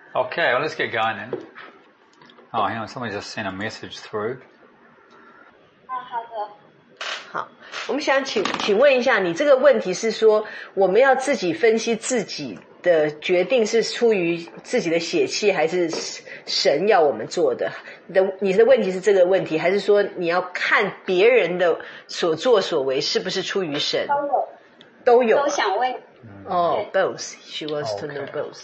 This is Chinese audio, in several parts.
Okay, well, let's get going then. Oh, hang on, somebody just sent a message through. 好的。 好，我们想请问一下，你这个问题是说我们要自己分析自己的决定是出于自己的血气，还是神要我们做的？你的问题是这个问题，还是说你要看别人的所作所为是不是出于神？都有。 都想问。 both. She wants to know both.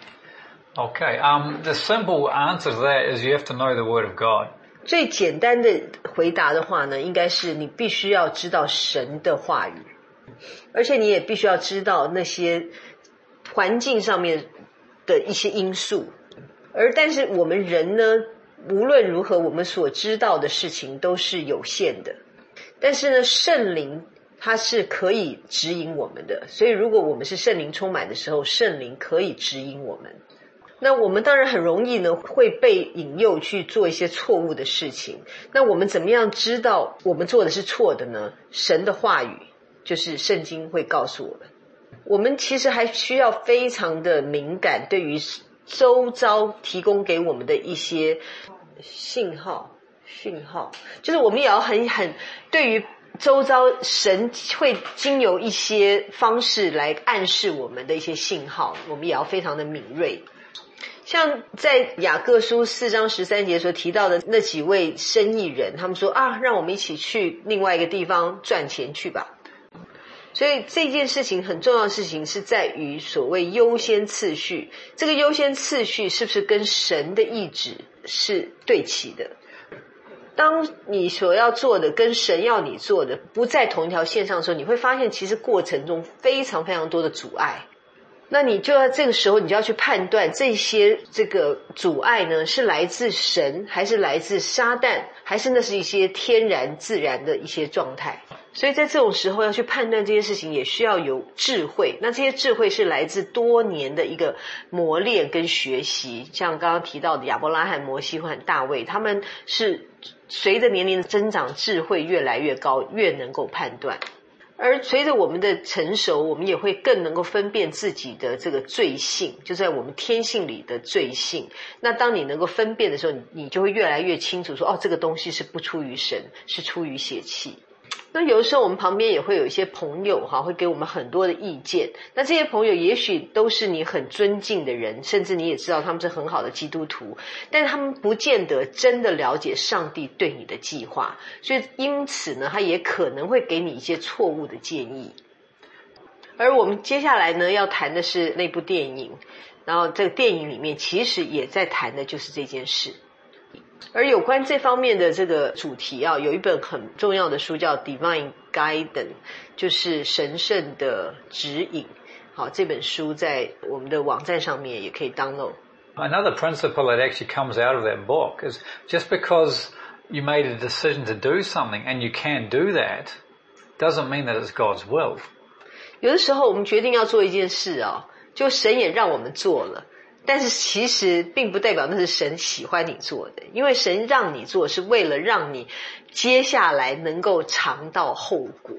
Okay, the simple answer to that is you have to know the Word of God. 最简单的回答的话呢，应该是你必须要知道神的话语，而且你也必须要知道那些环境上面的一些因素。但是我们人呢，无论如何我们所知道的事情都是有限的，但是呢，圣灵它是可以指引我们的，所以如果我们是圣灵充满的时候，圣灵可以指引我们。那我们当然很容易呢会被引诱去做一些错误的事情，那我们怎么样知道我们做的是错的呢？神的话语就是圣经会告诉我们。我们其实还需要非常的敏感，对于周遭提供给我们的一些讯号，就是我们也要很对于周遭神会经由一些方式来暗示我们的一些信号，我们也要非常的敏锐。像在雅各书4章13节所提到的那几位生意人，他们说让我们一起去另外一个地方赚钱去吧。所以这件事情很重要的事情是在于所谓优先次序，这个优先次序是不是跟神的意志是对齐的？当你所要做的跟神要你做的不在同一条线上的时候，你会发现其实过程中非常非常多的阻碍。那你就要这个时候你就要去判断这个阻碍呢是来自神，还是来自撒旦，还是那是一些天然自然的一些状态。所以在这种时候要去判断这些事情也需要有智慧，那这些智慧是来自多年的一个磨练跟学习，像刚刚提到的亚伯拉罕、摩西和大卫，他们是随着年龄的增长，智慧越来越高，越能够判断。而随着我们的成熟，我们也会更能够分辨自己的这个罪性，就在我们天性里的罪性。那当你能够分辨的时候，你就会越来越清楚说，这个东西是不出于神，是出于血气。那有的时候我们旁边也会有一些朋友会给我们很多的意见，那这些朋友也许都是你很尊敬的人，甚至你也知道他们是很好的基督徒，但是他们不见得真的了解上帝对你的计划，所以因此呢，他也可能会给你一些错误的建议。而我们接下来呢要谈的是那部电影，然后这个电影里面其实也在谈的就是这件事。而有关这方面的这个主题有一本很重要的书叫 Divine Guidance， 就是神圣的指引。好，这本书在我们的网站上面也可以 download。 Another principle that actually comes out of that book is just because you made a decision to do something and you can do that doesn't mean that it's God's will. 有的时候我们决定要做一件事就神也让我们做了，但是其实并不代表那是神喜欢你做的，因为神让你做是为了让你接下来能够尝到后果。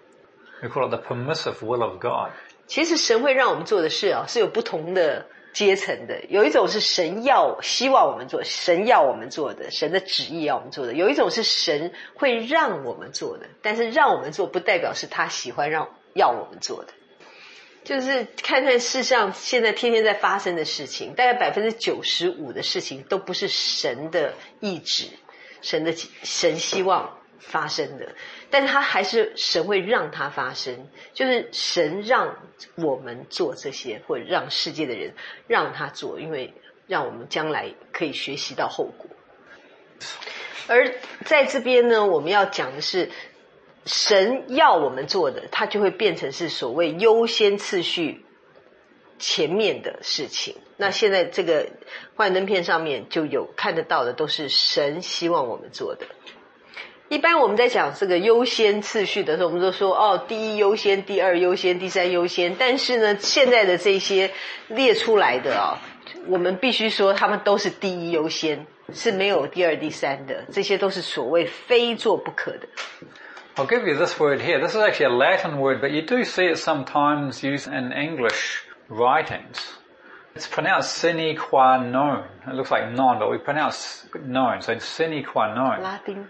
We call it the permissive will of God. 其实神会让我们做的事是有不同的阶层的，有一种是神希望我们做，神要我们做的，神的旨意要我们做的，有一种是神会让我们做的，但是让我们做不代表是他喜欢要我们做的。就是看看世上现在天天在发生的事情，大概 95% 的事情都不是神的意志，神希望发生的，但是他还是神会让它发生，就是神让我们做这些，或者让世界的人让他做，因为让我们将来可以学习到后果。而在这边呢，我们要讲的是神要我们做的，它就会变成是所谓优先次序前面的事情。那现在这个幻灯片上面就有看得到的，都是神希望我们做的。一般我们在讲这个优先次序的时候，我们都说第一优先、第二优先、第三优先，但是呢，现在的这些列出来的我们必须说他们都是第一优先，是没有第二、第三的，这些都是所谓非做不可的。 I'll give you this word here. This is actually a Latin word, but you do see it sometimes used in English writings. It's pronounced sine qua non. It looks like non, but we pronounce non, so it's sine qua non. 拉丁。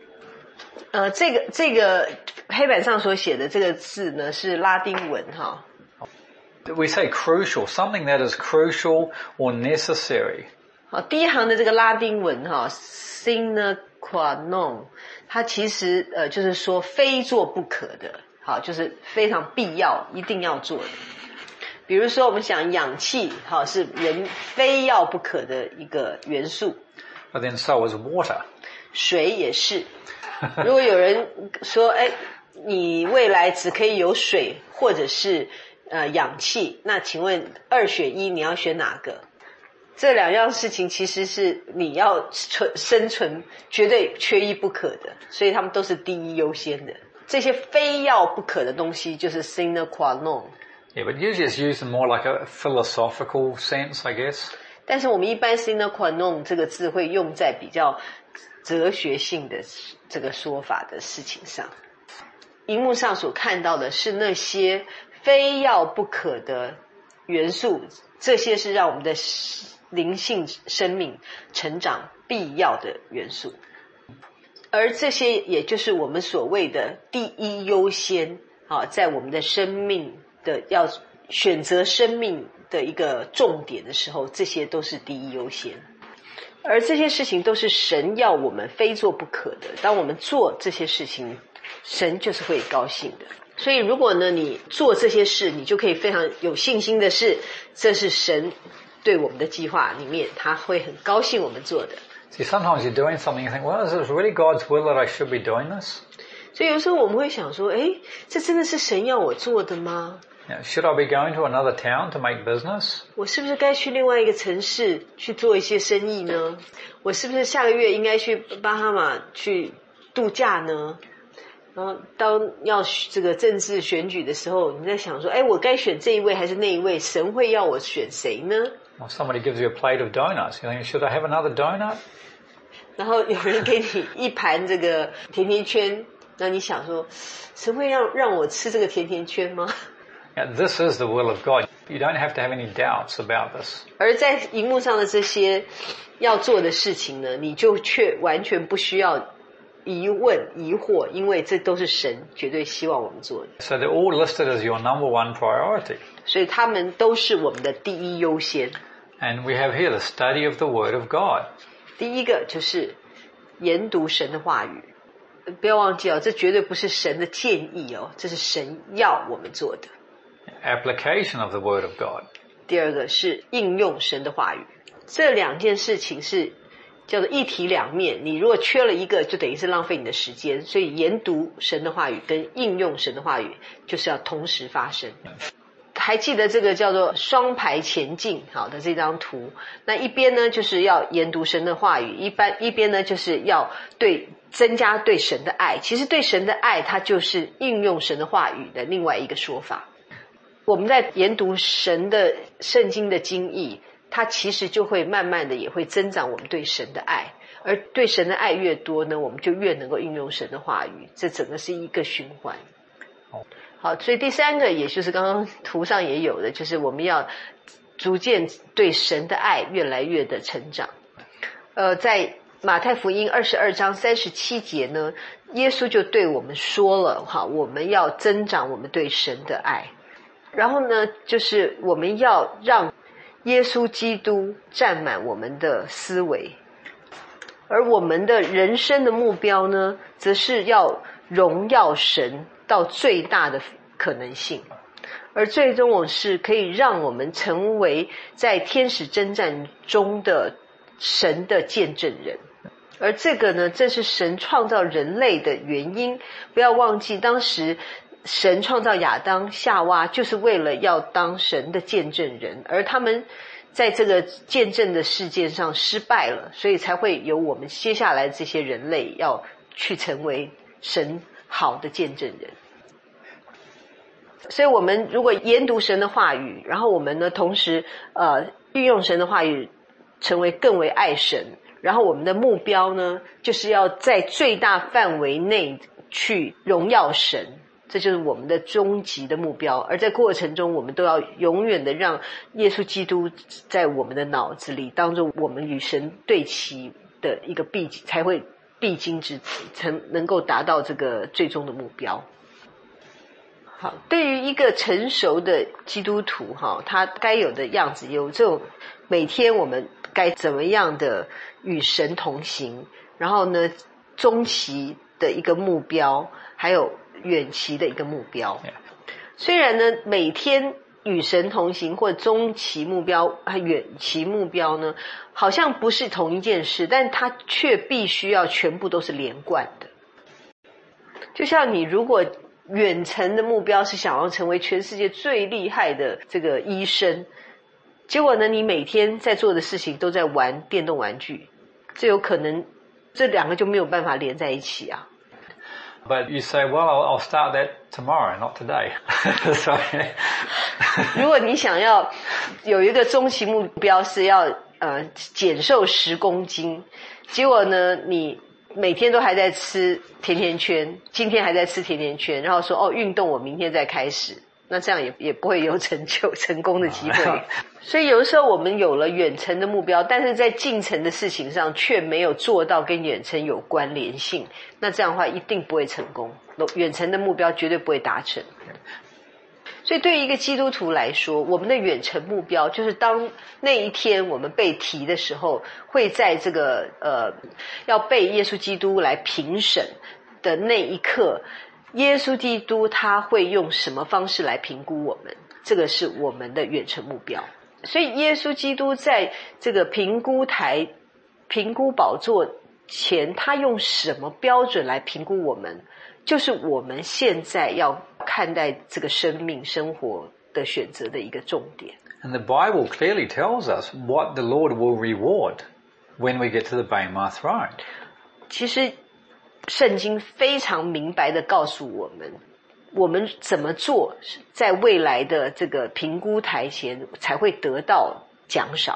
这个黑板上所写的这个字呢是拉丁文哈。 We say crucial, something that is crucial or necessary. 好，第一行的这个拉丁文哈 ，sine qua non， 它其实就是说非做不可的，好，就是非常必要，一定要做的。比如说我们讲氧气，好，是人非要不可的一个元素。 But then so is water. 水也是。如果有人说，哎，你未来只可以有水或者是氧气，那请问2选1，你要选哪个？这两样事情其实是你要生存绝对缺一不可的，所以他们都是第一优先的。这些非要不可的东西就是 sine qua non。 Yeah, but usually it's used in more like a philosophical sense, I guess. 但是我们一般 sine qua non 这个字会用在比较哲学性的这个说法的事情上。荧幕上所看到的是那些非要不可的元素，这些是让我们的灵性生命成长必要的元素，而这些也就是我们所谓的第一优先，在我们的生命的要选择生命的一个重点的时候，这些都是第一优先，而这些事情都是神要我们非做不可的。当我们做这些事情，神就是会高兴的。所以如果呢你做这些事，你就可以非常有信心的是，这是神对我们的计划里面，他会很高兴我们做的。 See, sometimes you're doing something, you think, well, is it really God's will that I should be doing this? 所以有时候我们会想说，诶，这真的是神要我做的吗？ Should I be going to another town to make business? 我是不是该去另外一个城市去做一些生意呢？我是不是下个月应该去巴哈马去度假呢？然后当要这个政治选举的时候，你在想说，诶，我该选这一位还是那一位？神会要我选谁呢？ Or somebody gives you a plate of donuts. You think, should I have another donut? 然后有人给你一盘这个甜甜圈，那你想说，神会让我吃这个甜甜圈吗？ Yeah, this is the will of God. You don't have to have any doubts about this. 而在荧幕上的这些要做的事情呢，你就却完全不需要疑问疑惑，因为这都是神绝对希望我们做的。 So they're all listed as your number one priority. 所以他们都是我们的第一优先。 And we have here the study of the Word of God. 第一个就是研读神的话语，不要忘记哦，这绝对不是神的建议哦，这是神要我们做的。 Application of the Word of God. 第二个是应用神的话语，这两件事情是叫做一体两面，你如果缺了一个，就等于是浪费你的时间。所以研读神的话语跟应用神的话语就是要同时发生。还记得这个叫做双排前进好的这张图，那一边呢就是要研读神的话语，一边呢就是要增加对神的爱。其实对神的爱，它就是应用神的话语的另外一个说法。我们在研读神的圣经的经义，它其实就会慢慢的也会增长我们对神的爱，而对神的爱越多呢，我们就越能够应用神的话语，这整个是一个循环。好，所以第三个也就是刚刚图上也有的，就是我们要逐渐对神的爱越来越的成长。在马太福音22章37节呢，耶稣就对我们说了，我们要增长我们对神的爱。然后呢，就是我们要让耶稣基督占满我们的思维，而我们的人生的目标呢，则是要荣耀神到最大的可能性，而最终我是可以让我们成为在天使征战中的神的见证人。而这个呢，正是神创造人类的原因。不要忘记，当时神创造亚当夏娃就是为了要当神的见证人，而他们在这个见证的事件上失败了，所以才会有我们接下来这些人类要去成为神好的见证人。所以我们如果研读神的话语，然后我们呢同时运用神的话语成为更为爱神，然后我们的目标呢就是要在最大范围内去荣耀神， 这就是我们的终极的目标。而在过程中，我们都要永远的让耶稣基督在我们的脑子里当作我们与神对齐的一个才会必经之途，才能够达到这个最终的目标。好，对于一个成熟的基督徒他该有的样子，有这种每天我们该怎么样的与神同行，然后呢中期的一个目标，还有远期的一个目标。虽然呢每天与神同行或中期目标和远期目标呢好像不是同一件事，但它却必须要全部都是连贯的。就像你如果远程的目标是想要成为全世界最厉害的这个医生，结果呢你每天在做的事情都在玩电动玩具，这有可能这两个就没有办法连在一起啊。 But you say, well, I'll start that tomorrow, not today. So, 如果你想要有一个中期目标是要减瘦10公斤，结果呢你每天都还在吃甜甜圈，今天还在吃甜甜圈，然后说运动我明天再开始，那这样也不会有成功的机会。所以有的时候我们有了远程的目标，但是在近程的事情上却没有做到跟远程有关联性，那这样的话一定不会成功，远程的目标绝对不会达成。所以对于一个基督徒来说，我们的远程目标就是当那一天我们被提的时候，会在这个要被耶稣基督来评审的那一刻，耶稣基督他会用什么方式来评估我们，这个是我们的远程目标。所以耶稣基督在这个评估宝座前，他用什么标准来评估我们，就是我们现在要看待这个生命生活的选择的一个重点。 And the Bible clearly tells us what the Lord will reward when we get to the Bema throne. 其实圣经非常明白的告诉我们怎么做在未来的这个评估台前才会得到奖赏。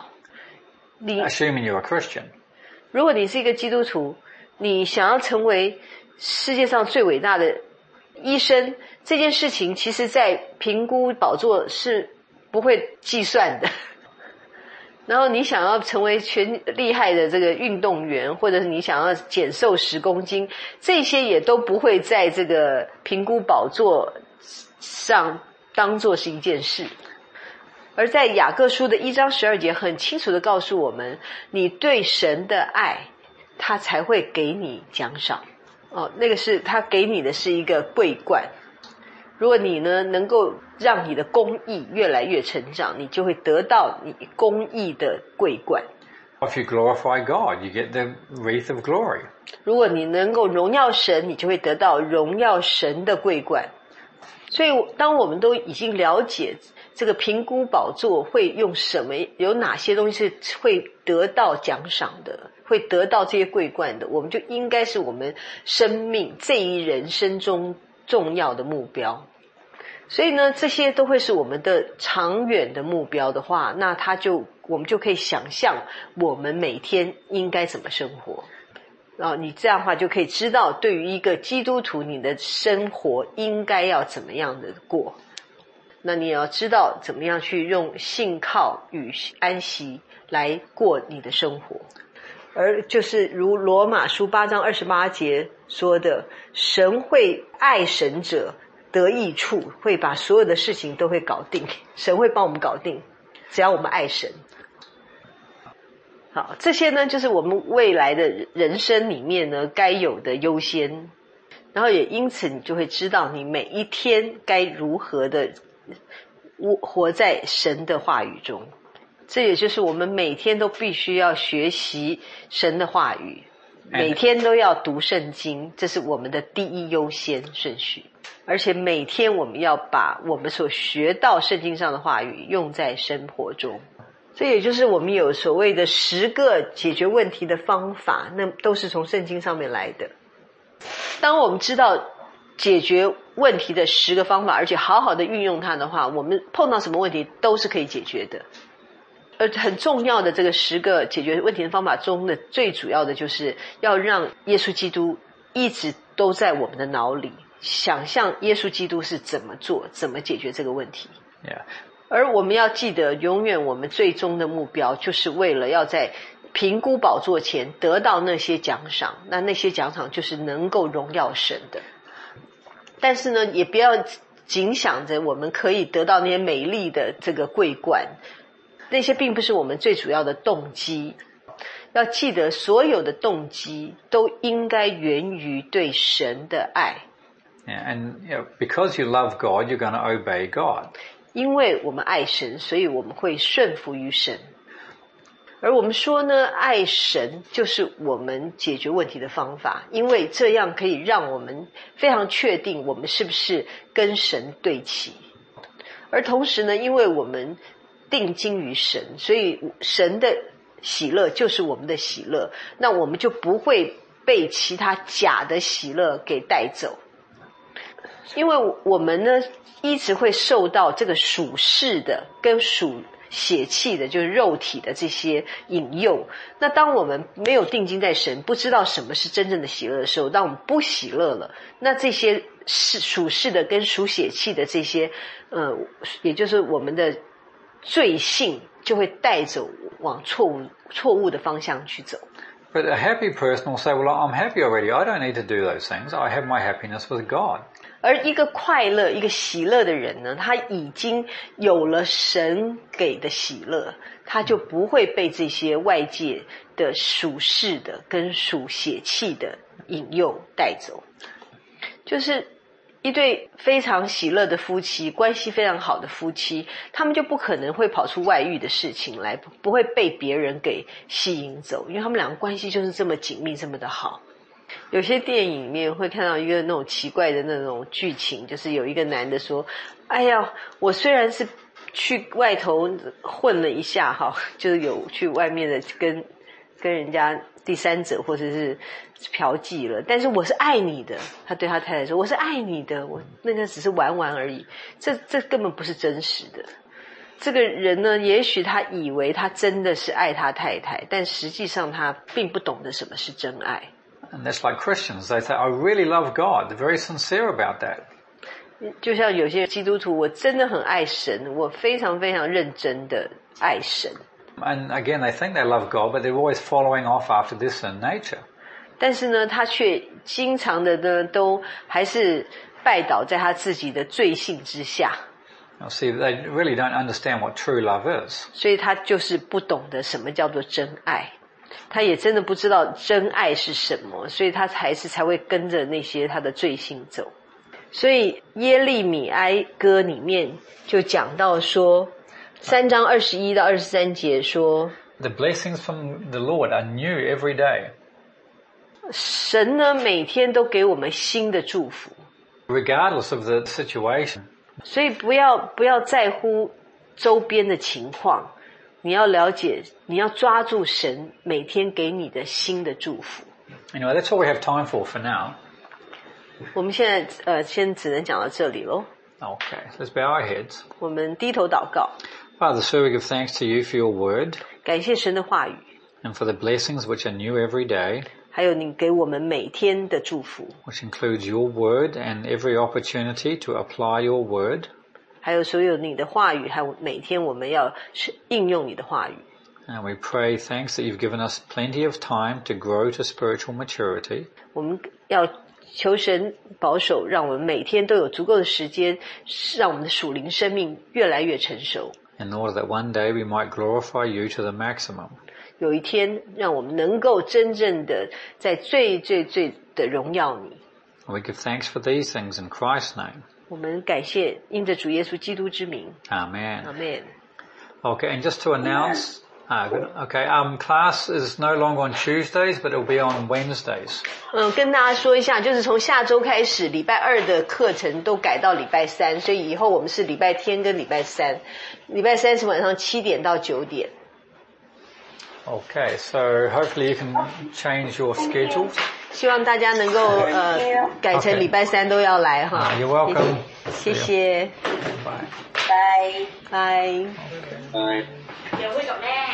Assuming you're a Christian. 如果你是一个基督徒，你想要成为世界上最伟大的医生，这件事情其实在评估宝座是不会计算的。然后你想要成为全厉害的这个运动员，或者是你想要减瘦10公斤，这些也都不会在这个评估宝座上当作是一件事。而在雅各书的1章12节很清楚的告诉我们，你对神的爱他才会给你奖赏。那个是他给你的是一个桂冠，如果你呢能够让你的公义越来越成长，你就会得到你公义的桂冠。 If you glorify God, you get the wreath of glory. 如果你能够荣耀神，你就会得到荣耀神的桂冠。所以当我们都已经了解这个评估宝座会用什么，有哪些东西是会得到奖赏的，会得到这些桂冠的，我们就应该是我们生命这一人生中重要的目标。所以呢这些都会是我们的长远的目标的话，那我们就可以想象我们每天应该怎么生活。然后你这样的话就可以知道，对于一个基督徒你的生活应该要怎么样的过。那你也要知道怎么样去用信靠与安息来过你的生活。而就是如罗马书8章28节说的，神会爱神者得益处，会把所有的事情都会搞定，神会帮我们搞定，只要我们爱神。好，这些呢就是我们未来的人生里面呢该有的优先，然后也因此你就会知道你每一天该如何的活在神的话语中。这也就是我们每天都必须要学习神的话语，每天都要读圣经，这是我们的第一优先顺序。而且每天我们要把我们所学到圣经上的话语用在生活中。这也就是我们有所谓的10个解决问题的方法，那都是从圣经上面来的。当我们知道解决问题的10个方法，而且好好的运用它的话，我们碰到什么问题都是可以解决的。而很重要的这个10个解决问题的方法中的最主要的就是要让耶稣基督一直都在我们的脑里， 想象耶稣基督是怎么做，怎么解决这个问题。 Yeah. 而我们要记得，永远我们最终的目标就是为了要在评估宝座前得到那些奖赏，那些奖赏就是能够荣耀神的。但是呢，也不要仅想着我们可以得到那些美丽的这个桂冠，那些并不是我们最主要的动机。要记得，所有的动机都应该源于对神的爱。 Yeah, and because you love God, you're going to obey God. 因为我们爱神，所以我们会顺服于神。而我们说呢，爱神就是我们解决问题的方法，因为这样可以让我们非常确定我们是不是跟神对齐。而同时呢，因为我们定睛于神，所以神的喜乐就是我们的喜乐，那我们就不会被其他假的喜乐给带走。因为我们呢一直会受到这个属世的跟属血气的，就是肉体的这些引诱。那当我们没有定睛在神，不知道什么是真正的喜乐的时候，当我们不喜乐了，那这些属世的跟属血气的这些也就是我们的罪性就会带走往错误的方向去走。 But a happy person will say, well, I'm happy already. I don't need to do those things. I have my happiness with God. 而一个快乐一个喜乐的人呢，他已经有了神给的喜乐，他就不会被这些外界的属世的跟属血气的引诱带走。就是一对非常喜乐的夫妻，关系非常好的夫妻，他们就不可能会跑出外遇的事情来，不会被别人给吸引走，因为他们两个关系就是这么紧密，这么的好。有些电影里面会看到一个那种奇怪的那种剧情，就是有一个男的说，哎呀，我虽然是去外头混了一下哈，就是有去外面的跟人家第三者或者是嫖妓了，但是我是爱你的。他对他太太说，我是爱你的，我那个只是玩玩而已，这根本不是真实的。这个人呢，也许他以为他真的是爱他太太，但实际上他并不懂得什么是真爱。 And that's like Christians. They say, I really love God. They're very sincere about that. 就像有些基督徒，我真的很爱神，我非常非常认真的爱神。 And again, they think they love God, but they're always following off after this sin nature. 但是呢，他却经常的呢，都还是拜倒在他自己的罪性之下。 Now, see, they really don't understand what true love is. 所以他就是不懂得什么叫做真爱。他也真的不知道真爱是什么，所以他才会跟着那些他的罪性走。所以耶利米哀歌里面就讲到说，3章21到23节说 The blessings from the Lord are new every day. 神呢每天都给我们新的祝福， Regardless of the situation. 所以不要在乎周边的情况，你要了解，你要抓住神每天给你的新的祝福。 Anyway, that's all we have time for now. 我们现在先只能讲到这里咯。 Okay, so let's bow our heads. 我们低头祷告。 Father, so we give thanks to you for your word 感谢神的话语， and for the blessings which are new every day, 还有你给我们每天的祝福， which includes your word and every opportunity to apply your word. 还有所有你的话语，还有每天我们要应用你的话语。 And we pray, thanks that you've given us plenty of time to grow to spiritual maturity. 我们要求神保守，让我们每天都有足够的时间，让我们的属灵生命越来越成熟。 In order that one day we might glorify you to the maximum. 有一天，让我们能够真正的在最最最的荣耀你。 We give thanks for these things in Christ's name. 我们感谢，因着主耶稣基督之名。 Amen. Amen. Okay, and just to announce, class is no longer on Tuesdays, but it will be on Wednesdays. 跟大家说一下，就是从下周开始，礼拜2的课程都改到礼拜3，所以以后我们是礼拜天跟礼拜3。礼拜3是晚上7点到9点。 Okay, so hopefully you can change your schedules. 希望大家能够改成礼拜3都要来哈。 You're welcome. 谢谢。 Bye. 拜拜。 拜。有會做咩？